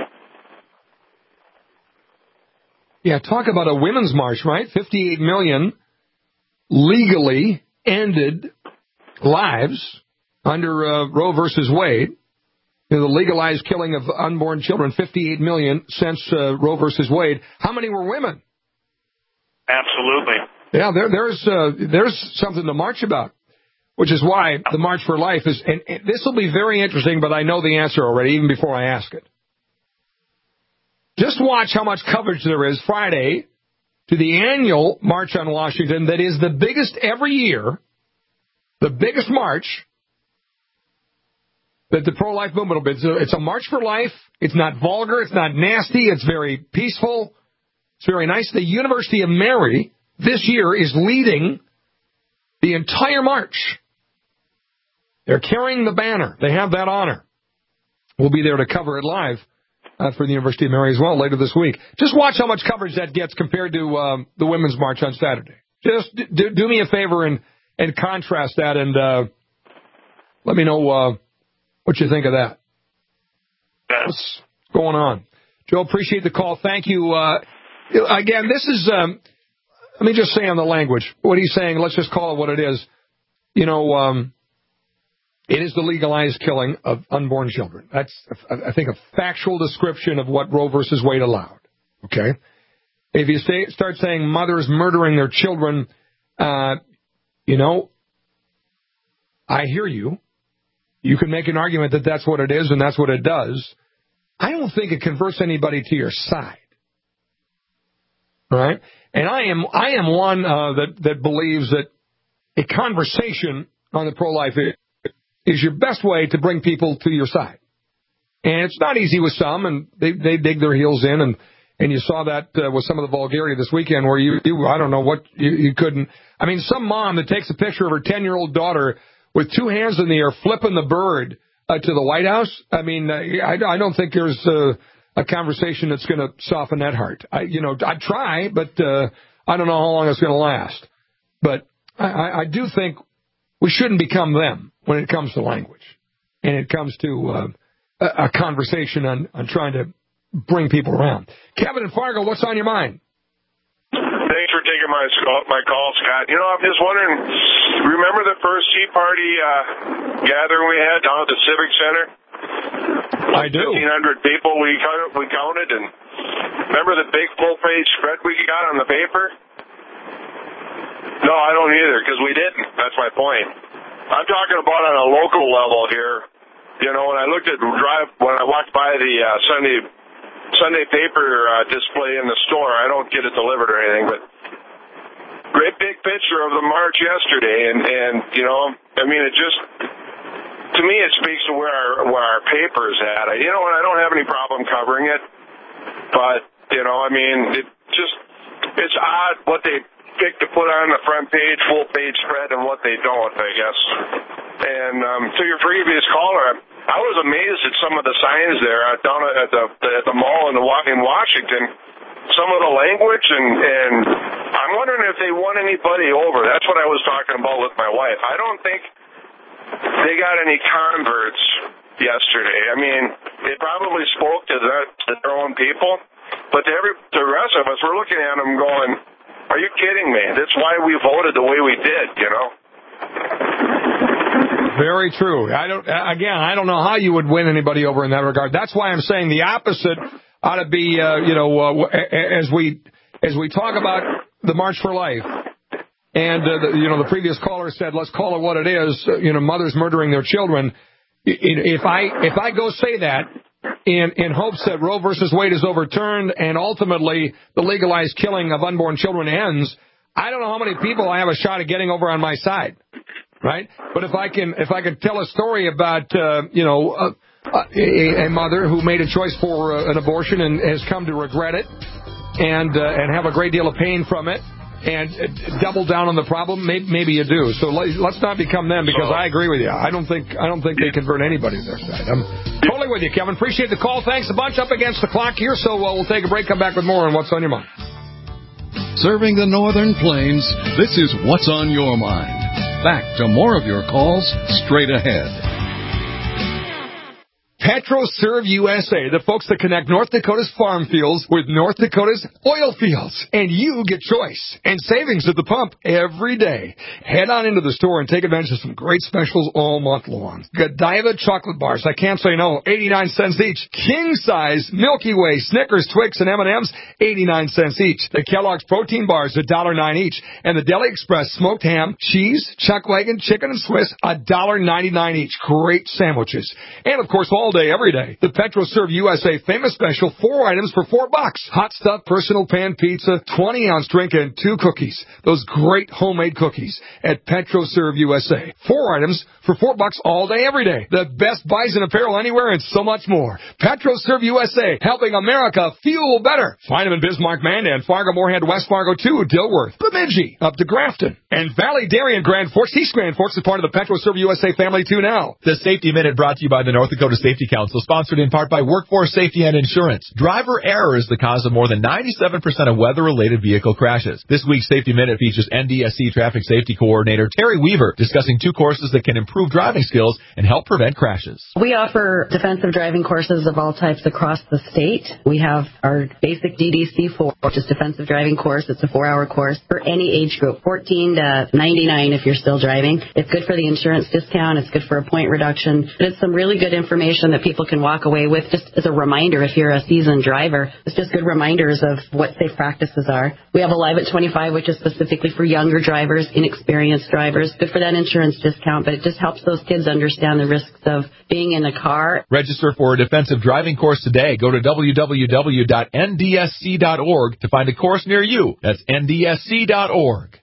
Yeah, talk about a women's march, right? fifty-eight million legally ended lives under uh, Roe versus Wade. You know, the legalized killing of unborn children, fifty-eight million since uh, Roe versus Wade. How many were women? Absolutely. Yeah, there, there's uh, there's something to march about, which is why the March for Life is, and, and this will be very interesting, but I know the answer already, even before I ask it. Just watch how much coverage there is Friday to the annual March on Washington that is the biggest every year, the biggest march that the pro-life movement will be. So it's a march for life. It's not vulgar. It's not nasty. It's very peaceful. It's very nice. The University of Mary this year is leading the entire march. They're carrying the banner. They have that honor. We'll be there to cover it live uh, for the University of Mary as well later this week. Just watch how much coverage that gets compared to um, the Women's March on Saturday. Just do, do me a favor and, and contrast that, and uh, let me know uh, what you think of that. What's going on? Joe, appreciate the call. Thank you. Uh, again, this is, um, let me just say on the language, what he's saying, let's just call it what it is. You know, um, it is the legalized killing of unborn children. That's, I think, a factual description of what Roe versus Wade allowed. Okay? If you say, start saying mothers murdering their children, uh, you know, I hear you. You can make an argument that that's what it is and that's what it does. I don't think it converts anybody to your side. All right? And I am I am one uh, that, that believes that a conversation on the pro-life is your best way to bring people to your side. And it's not easy with some, and they, they dig their heels in, and, and you saw that uh, with some of the vulgarity this weekend where you, you I don't know what, you, you couldn't. I mean, some mom that takes a picture of her ten-year-old daughter with two hands in the air flipping the bird uh, to the White House. I mean, uh, I, I don't think there's uh, a conversation that's going to soften that heart. I, you know, I'd try, but uh, I don't know how long it's going to last. But I, I do think we shouldn't become them when it comes to language, and it comes to uh, a, a conversation on, on trying to bring people around. Kevin in Fargo, what's on your mind? Thanks for taking my my call, Scott. You know, I'm just wondering, remember the first Tea Party uh, gathering we had down at the Civic Center? I do. fifteen hundred people we counted, we counted, and remember the big full-page spread we got on the paper? No, I don't either, because we didn't. That's my point. I'm talking about on a local level here. You know, when I looked at drive when I walked by the uh, Sunday Sunday paper uh, display in the store, I don't get it delivered or anything, but great big picture of the march yesterday, and and you know, I mean, it just to me it speaks to where our where our paper's at. You know, and I don't have any problem covering it, but you know, I mean, it just it's odd what they pick to put on the front page, full page spread, and what they don't, I guess. And um, to your previous caller, I was amazed at some of the signs there down at the at the mall in, the, in Washington. Some of the language, and and I'm wondering if they won anybody over. That's what I was talking about with my wife. I don't think they got any converts yesterday. I mean, it probably spoke to their, to their own people, but to every to the rest of us, we're looking at them going, "Are you kidding me? That's why we voted the way we did," you know? Very true. I don't. Again, I don't know how you would win anybody over in that regard. That's why I'm saying the opposite ought to be, uh, you know, uh, as we as we talk about the March for Life, and uh, the, you know, the previous caller said, let's call it what it is. You know, mothers murdering their children. If I if I go say that in in hopes that Roe versus Wade is overturned and ultimately the legalized killing of unborn children ends, I don't know how many people I have a shot at getting over on my side. Right, but if I can, if I can tell a story about, uh, you know, a, a, a mother who made a choice for uh, an abortion and has come to regret it, and uh, and have a great deal of pain from it, and uh, double down on the problem, maybe, maybe you do. So let's not become them, because I agree with you. I don't think I don't think they convert anybody to their side. I'm totally with you, Kevin. Appreciate the call. Thanks a bunch. Up against the clock here, so uh, we'll take a break. Come back with more on What's on Your Mind. Serving the Northern Plains, this is What's on Your Mind. Back to more of your calls straight ahead. PetroServe U S A, the folks that connect North Dakota's farm fields with North Dakota's oil fields. And you get choice and savings at the pump every day. Head on into the store and take advantage of some great specials all month long. Godiva chocolate bars, I can't say no, eighty-nine cents each. King size Milky Way, Snickers, Twix, and M and M's, eighty-nine cents each. The Kellogg's protein bars, one dollar nine each. And the Deli Express smoked ham, cheese, chuck wagon, chicken, and Swiss, one dollar ninety-nine each. Great sandwiches. And, of course, all day, every day, the PetroServe U S A famous special, four items for four bucks. Hot stuff, personal pan pizza, twenty-ounce drink, and two cookies. Those great homemade cookies at PetroServe U S A. Four items for four bucks all day, every day. The best buys in apparel anywhere and so much more. PetroServe U S A, helping America fuel better. Find them in Bismarck, Mandan, Fargo, Moorhead, West Fargo, too, Dilworth, Bemidji, up to Grafton, and Valley Dairy and Grand Forks. East Grand Forks is part of the PetroServe U S A family, too, now. The Safety Minute brought to you by the North Dakota Safety Council, sponsored in part by Workforce Safety and Insurance. Driver error is the cause of more than ninety-seven percent of weather-related vehicle crashes. This week's Safety Minute features N D S C Traffic Safety Coordinator Terry Weaver discussing two courses that can improve driving skills and help prevent crashes. We offer defensive driving courses of all types across the state. We have our basic D D C four, which is defensive driving course. It's a four-hour course for any age group, fourteen to ninety-nine if you're still driving. It's good for the insurance discount. It's good for a point reduction. It's some really good information that people can walk away with just as a reminder if you're a seasoned driver. It's just good reminders of what safe practices are. We have Alive at twenty-five, which is specifically for younger drivers, inexperienced drivers. Good for that insurance discount, but it just helps those kids understand the risks of being in a car. Register for a defensive driving course today. Go to w w w dot n d s c dot org to find a course near you. That's n d s c dot org.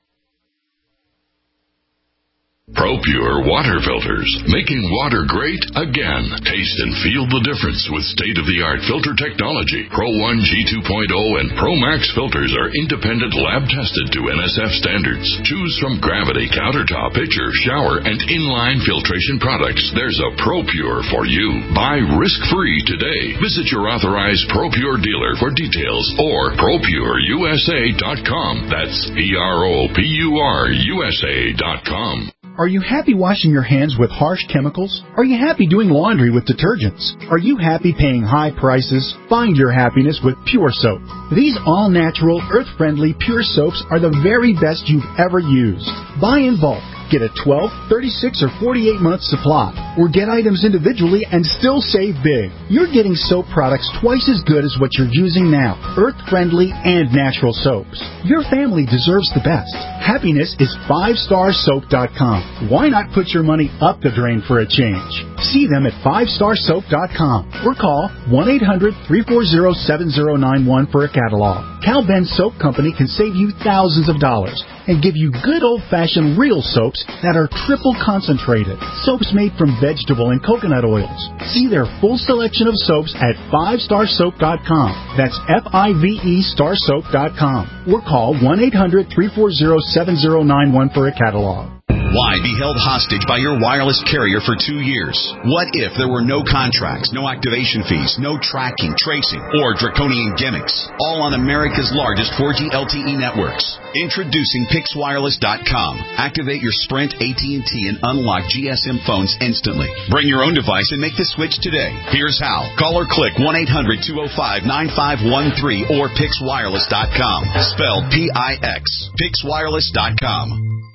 ProPure water filters, making water great again. Taste and feel the difference with state-of-the-art filter technology. Pro one G two point oh and Pro Max filters are independent lab-tested to N S F standards. Choose from Gravity, Countertop, Pitcher, Shower, and Inline filtration products. There's a ProPure for you. Buy risk-free today. Visit your authorized ProPure dealer for details or pro pure u s a dot com. That's P R O P U R U S A dot com. Are you happy washing your hands with harsh chemicals? Are you happy doing laundry with detergents? Are you happy paying high prices? Find your happiness with Pure Soap. These all-natural, earth-friendly Pure Soaps are the very best you've ever used. Buy in bulk. Get a twelve, thirty-six, or forty-eight month supply, or get items individually and still save big. You're getting soap products twice as good as what you're using now, earth-friendly and natural soaps. Your family deserves the best. Happiness is five star soap dot com. Why not put your money up the drain for a change? See them at five star soap dot com or call one eight hundred, three four zero, seven zero nine one for a catalog. Cal Ben Soap Company can save you thousands of dollars and give you good old-fashioned real soaps that are triple concentrated. Soaps made from vegetable and coconut oils. See their full selection of soaps at five star soap dot com. That's F I V E star soap dot com. Or call one eight hundred, three four zero, seven zero nine one for a catalog. Why be held hostage by your wireless carrier for two years? What if there were no contracts, no activation fees, no tracking, tracing, or draconian gimmicks? All on America's largest four G L T E networks. Introducing Pix Wireless dot com. Activate your Sprint, A T and T, and unlock G S M phones instantly. Bring your own device and make the switch today. Here's how. Call or click one eight hundred, two oh five, nine five one three or Pix Wireless dot com. Spelled P I X. Pix Wireless dot com.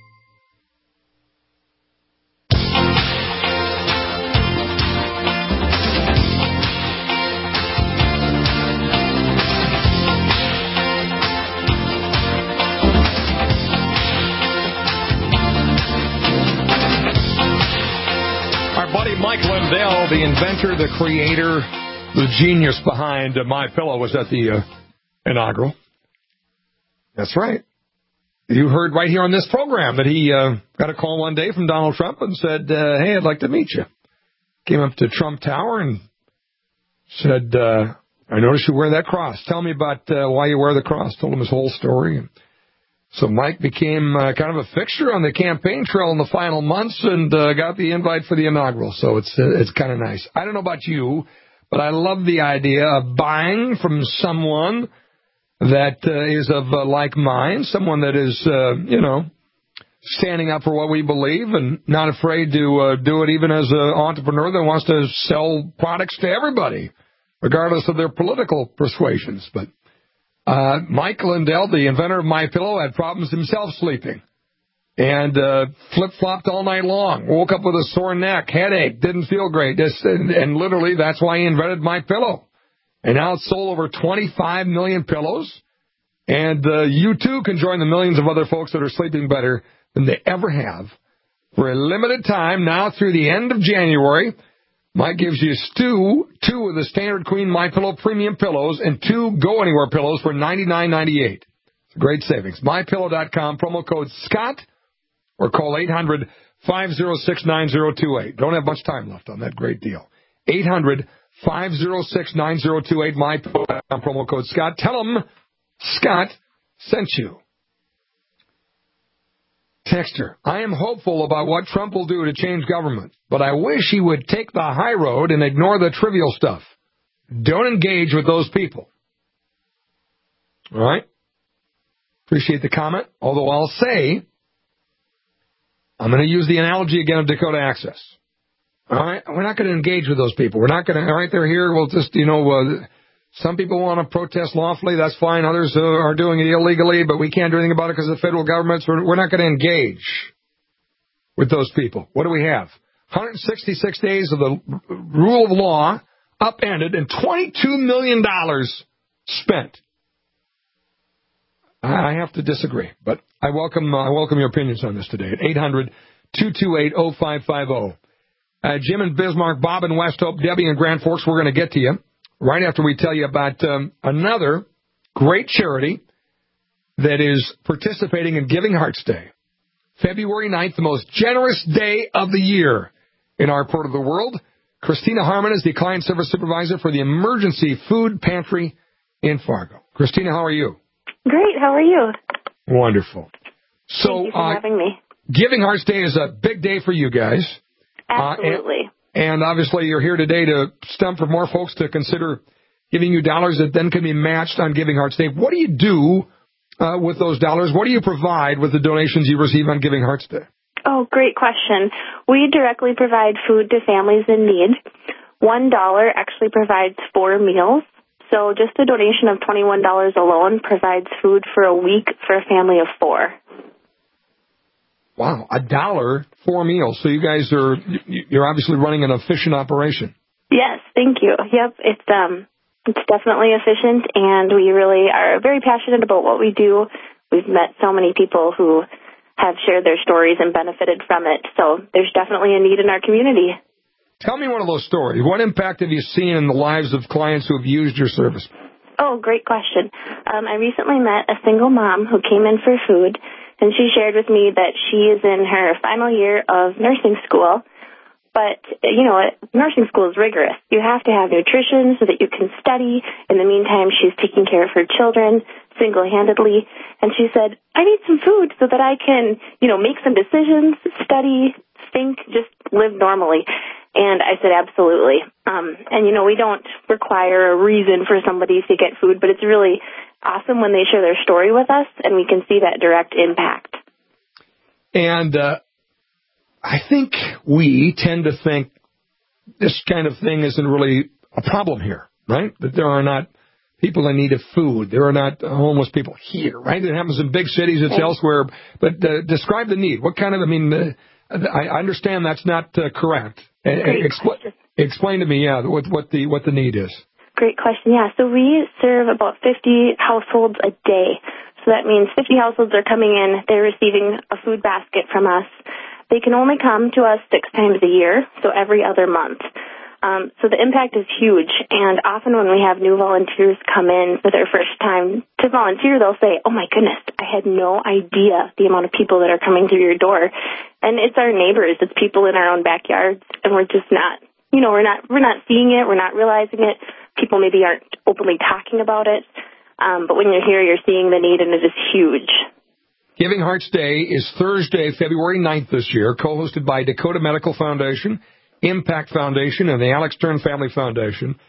Mike Lindell, the inventor, the creator, the genius behind uh, MyPillow, was at the uh, inaugural. That's right. You heard right here on this program that he uh, got a call one day from Donald Trump and said, uh, hey, I'd like to meet you. Came up to Trump Tower and said, uh, I noticed you wear that cross. Tell me about uh, why you wear the cross. Told him his whole story. And so Mike became uh, kind of a fixture on the campaign trail in the final months and uh, got the invite for the inaugural. So it's uh, it's kind of nice. I don't know about you, but I love the idea of buying from someone that uh, is of uh, like mind, someone that is, uh, you know, standing up for what we believe and not afraid to uh, do it even as an entrepreneur that wants to sell products to everybody, regardless of their political persuasions. But uh, Mike Lindell, the inventor of MyPillow, had problems himself sleeping and uh, flip-flopped all night long, woke up with a sore neck, headache, didn't feel great, Just, and, and literally that's why he invented MyPillow. And now it's sold over twenty-five million pillows, and uh, you too can join the millions of other folks that are sleeping better than they ever have. For a limited time, now through the end of January, Mike gives you two, two of the Standard Queen MyPillow premium pillows and two Go Anywhere pillows for ninety-nine ninety-eight. It's a great savings. My Pillow dot com, promo code Scott, or call eight hundred, five oh six, nine oh two eight. Don't have much time left on that great deal. eight hundred, five oh six, nine oh two eight, My Pillow dot com, promo code Scott. Tell them Scott sent you. Texter, I am hopeful about what Trump will do to change government, but I wish he would take the high road and ignore the trivial stuff. Don't engage with those people. All right? Appreciate the comment, although I'll say, I'm going to use the analogy again of Dakota Access. All right? We're not going to engage with those people. We're not going to, all right, they're here, we'll just, you know, uh, some people want to protest lawfully, that's fine. Others uh, are doing it illegally, but we can't do anything about it because of the federal government. So we're not going to engage with those people. What do we have? one hundred sixty-six days of the rule of law upended and twenty-two million dollars spent. I have to disagree, but I welcome uh, I welcome your opinions on this today at eight hundred, two two eight, oh five five oh. Uh, Jim in Bismarck, Bob in West Hope, Debbie in Grand Forks, we're going to get to you right after we tell you about um, another great charity that is participating in Giving Hearts Day. February ninth, the most generous day of the year in our part of the world. Christina Harmon is the Client Service Supervisor for the Emergency Food Pantry in Fargo. Christina, how are you? Great. How are you? Wonderful. So, Thank you for uh, having me. Giving Hearts Day is a big day for you guys. Absolutely. Uh, and, and obviously you're here today to stump for more folks to consider giving you dollars that then can be matched on Giving Hearts Day. What do you do uh, with those dollars? What do you provide with the donations you receive on Giving Hearts Day? Oh, great question. We directly provide food to families in need. One dollar actually provides four meals. So just a donation of twenty-one dollars alone provides food for a week for a family of four. Wow, a dollar, four meals. So you guys are, you're obviously running an efficient operation. Yes, thank you. Yep, it's um, it's definitely efficient, and we really are very passionate about what we do. We've met so many people who have shared their stories and benefited from it. So there's definitely a need in our community. Tell me one of those stories. What impact have you seen in the lives of clients who have used your service? Oh, great question. Um, I recently met a single mom who came in for food, and she shared with me that she is in her final year of nursing school. But, you know, nursing school is rigorous. You have to have nutrition so that you can study. In the meantime, she's taking care of her children single-handedly. And she said, I need some food so that I can, you know, make some decisions, study, think, just live normally. And I said, absolutely. Um, and, you know, we don't require a reason for somebody to get food, but it's really awesome when they share their story with us, and we can see that direct impact. And uh, I think we tend to think this kind of thing isn't really a problem here, right? That there are not people in need of food. There are not homeless people here, right? It happens in big cities. It's elsewhere. But uh, describe the need. What kind of, I mean, uh, I understand that's not uh, correct. Expl- explain to me, yeah, what, what the what the need is. Great question. Yeah, so we serve about fifty households a day. So that means fifty households are coming in. They're receiving a food basket from us. They can only come to us six times a year, so every other month. Um, so the impact is huge, and often when we have new volunteers come in for their first time to volunteer, they'll say, oh my goodness, I had no idea the amount of people that are coming through your door. And it's our neighbors, it's people in our own backyards, and we're just not, you know, we're not, we're not seeing it, we're not realizing it. People maybe aren't openly talking about it, um, but when you're here, you're seeing the need, and it is huge. Giving Hearts Day is Thursday, February ninth this year, co-hosted by Dakota Medical Foundation, Impact Foundation, and the Alex Stern Family Foundation.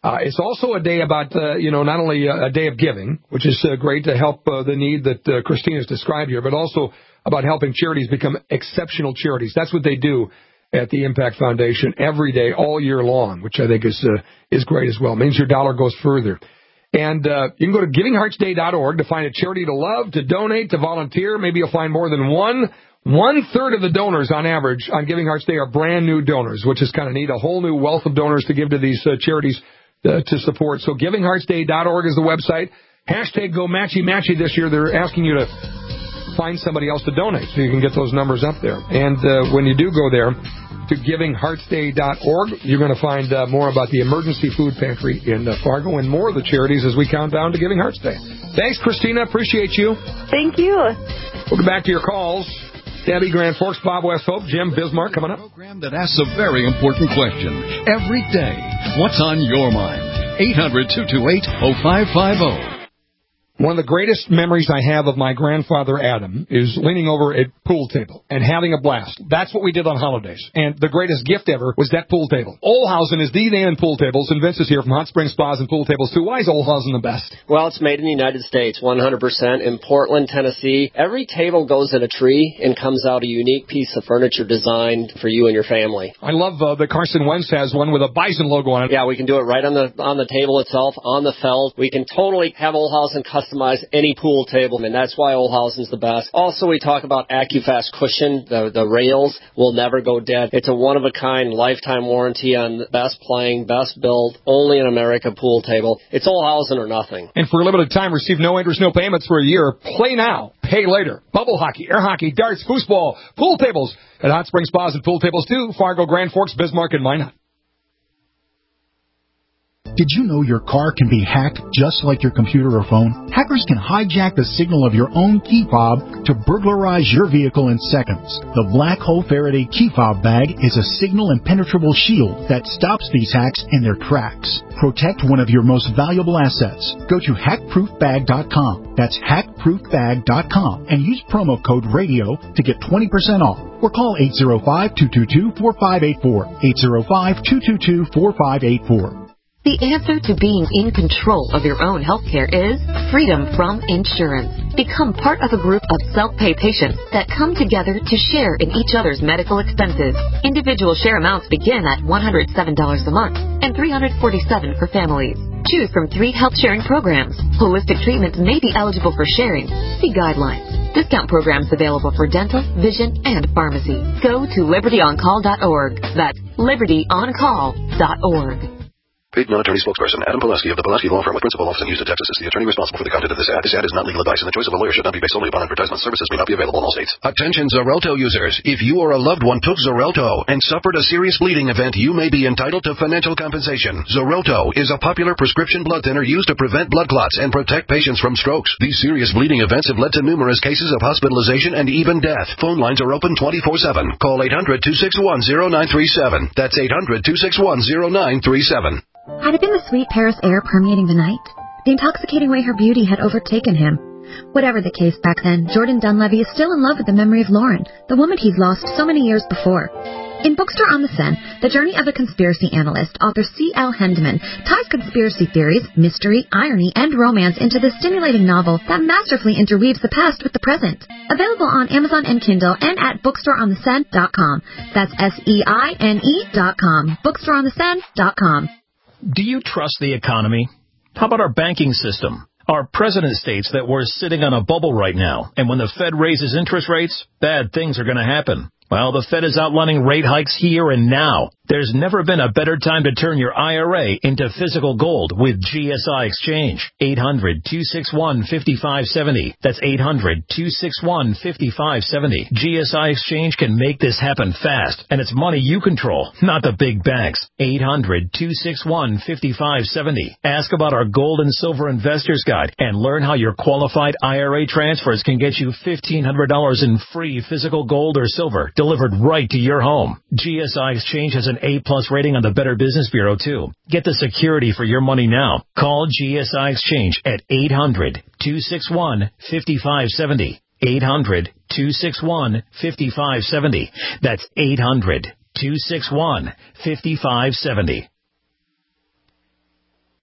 Uh, it's also a day about, uh, you know, not only a, a day of giving, which is uh, great to help uh, the need that uh, Christina's described here, but also about helping charities become exceptional charities. That's what they do at the Impact Foundation every day, all year long, which I think is uh, is great as well. It means your dollar goes further. And uh, you can go to giving hearts day dot org to find a charity to love, to donate, to volunteer. Maybe you'll find more than one. One-third of the donors on average on Giving Hearts Day are brand-new donors, which is kind of neat, a whole new wealth of donors to give to these uh, charities uh, to support. So giving hearts day dot org is the website. Hashtag Go Matchy Matchy this year. They're asking you to find somebody else to donate so you can get those numbers up there. And uh, when you do go there to giving hearts day dot org, you're going to find uh, more about the emergency food pantry in uh, Fargo and more of the charities as we count down to Giving Hearts Day. Thanks, Christina. Appreciate you. Thank you. We'll get back to your calls. Debbie, Grand Forks, Bob West Hope, Jim Bismarck coming up. Program that asks a very important question every day. What's on your mind? eight hundred, two two eight, oh five five oh. One of the greatest memories I have of my grandfather, Adam, is leaning over a pool table and having a blast. That's what we did on holidays. And the greatest gift ever was that pool table. Olhausen is the name in pool tables, and Vince is here from Hot Spring Spas and Pool Tables, too. Why is Olhausen the best? Well, it's made in the United States, one hundred percent in Portland, Tennessee. Every table goes in a tree and comes out a unique piece of furniture designed for you and your family. I love uh, that Carson Wentz has one with a bison logo on it. Yeah, we can do it right on the on the table itself, on the felt. We can totally have Olhausen customize any pool table, and that's why Olhausen's the best. Also, we talk about AccuFast cushion. The, the rails will never go dead. It's a one-of-a-kind lifetime warranty on the best playing, best built, only in America pool table. It's Olhausen or nothing. And for a limited time, receive no interest, no payments for a year. Play now, pay later. Bubble hockey, air hockey, darts, foosball, pool tables at Hot Spring Spas and Pool Tables, too. Fargo, Grand Forks, Bismarck, and Minot. Did you know your car can be hacked just like your computer or phone? Hackers can hijack the signal of your own key fob to burglarize your vehicle in seconds. The Black Hole Faraday key fob bag is a signal impenetrable shield that stops these hacks in their tracks. Protect one of your most valuable assets. Go to hack proof bag dot com. That's hack proof bag dot com and use promo code RADIO to get twenty percent off. Or call eight zero five, two two two, four five eight four. eight zero five, two two two, four five eight four. The answer to being in control of your own healthcare is freedom from insurance. Become part of a group of self-pay patients that come together to share in each other's medical expenses. Individual share amounts begin at one hundred seven dollars a month and three hundred forty-seven dollars for families. Choose from three health sharing programs. Holistic treatments may be eligible for sharing. See guidelines. Discount programs available for dental, vision, and pharmacy. Go to liberty on call dot org. That's liberty on call dot org. Paid non-attorney spokesperson Adam Pulaski of the Pulaski Law Firm with principal office in Houston, Texas is the attorney responsible for the content of this ad. This ad is not legal advice, and the choice of a lawyer should not be based solely upon advertisement. Services may not be available in all states. Attention Xarelto users. If you or a loved one took Xarelto and suffered a serious bleeding event, you may be entitled to financial compensation. Xarelto is a popular prescription blood thinner used to prevent blood clots and protect patients from strokes. These serious bleeding events have led to numerous cases of hospitalization and even death. Phone lines are open twenty-four seven. Call eight hundred, two six one, zero nine three seven. That's eight hundred, two six one, zero nine three seven. Had it been the sweet Paris air permeating the night? The intoxicating way her beauty had overtaken him? Whatever the case back then, Jordan Dunleavy is still in love with the memory of Lauren, the woman he'd lost so many years before. In Bookstore on the Seine, the journey of a conspiracy analyst, author C L Hendeman, ties conspiracy theories, mystery, irony, and romance into the stimulating novel that masterfully interweaves the past with the present. Available on Amazon and Kindle and at bookstore on the seine dot com. That's S E I N E dot com. bookstore on the seine dot com. Do you trust the economy? How about our banking system? Our president states that we're sitting on a bubble right now, and when the Fed raises interest rates, bad things are going to happen. Well, the Fed is outlining rate hikes here and now. There's never been a better time to turn your I R A into physical gold with G S I Exchange. eight hundred, two six one, five five seven zero. That's eight hundred, two six one, five five seven zero. G S I Exchange can make this happen fast, and it's money you control, not the big banks. eight hundred, two six one, five five seven zero. Ask about our Gold and Silver Investors Guide and learn how your qualified I R A transfers can get you fifteen hundred dollars in free physical gold or silver delivered right to your home. G S I Exchange has an A-plus rating on the Better Business Bureau, too. Get the security for your money now. Call G S I Exchange at eight hundred, two six one, five five seven zero. eight hundred, two six one, five five seven zero. That's eight hundred, two six one, five five seven zero.